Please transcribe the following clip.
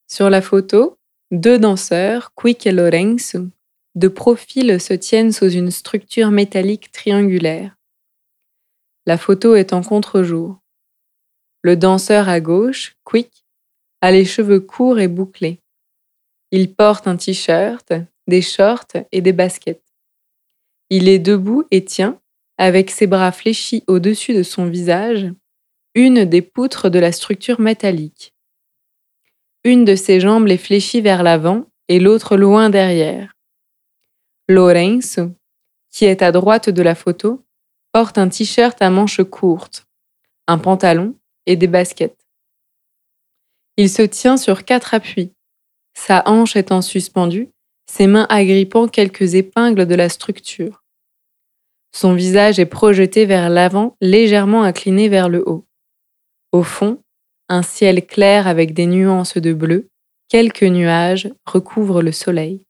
Sur la photo, deux danseurs, Quick et Lourenço, de profil se tiennent sous une structure métallique triangulaire. La photo est en contre-jour. Le danseur à gauche, Quick, a les cheveux courts et bouclés. Il porte un t-shirt, des shorts et des baskets. Il est debout et tient, avec ses bras fléchis au-dessus de son visage, une des poutres de la structure métallique. Une de ses jambes est fléchie vers l'avant et l'autre loin derrière. Lourenço, qui est à droite de la photo, porte un t-shirt à manches courtes, un pantalon et des baskets. Il se tient sur 4 appuis, sa hanche étant suspendue, ses mains agrippant quelques épingles de la structure. Son visage est projeté vers l'avant, légèrement incliné vers le haut. Au fond, un ciel clair avec des nuances de bleu, quelques nuages recouvrent le soleil.